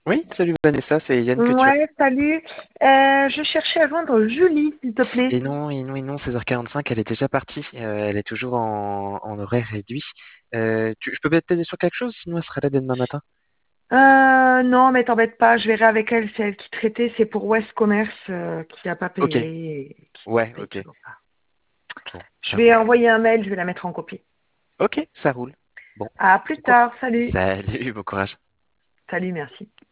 Oui, salut Vanessa, c'est Yann que tu as. Ouais, salut. Je cherchais à joindre Julie, s'il te plaît. Et non, 16h45, elle est déjà partie. Elle est toujours en horaire réduit. Je peux peut-être t'aider sur quelque chose, sinon elle sera là dès demain matin. Non, mais t'embête pas, je verrai avec elle, c'est elle qui traitait, c'est pour West Commerce qui n'a pas Ok, payé et qui ouais, paye ok. toujours pas. Bon, Je ça vais roule. envoyer un mail, je vais la mettre en copie. Ok, ça roule. Bon, À plus cool. tard, salut. Salut, bon courage. Salut, merci.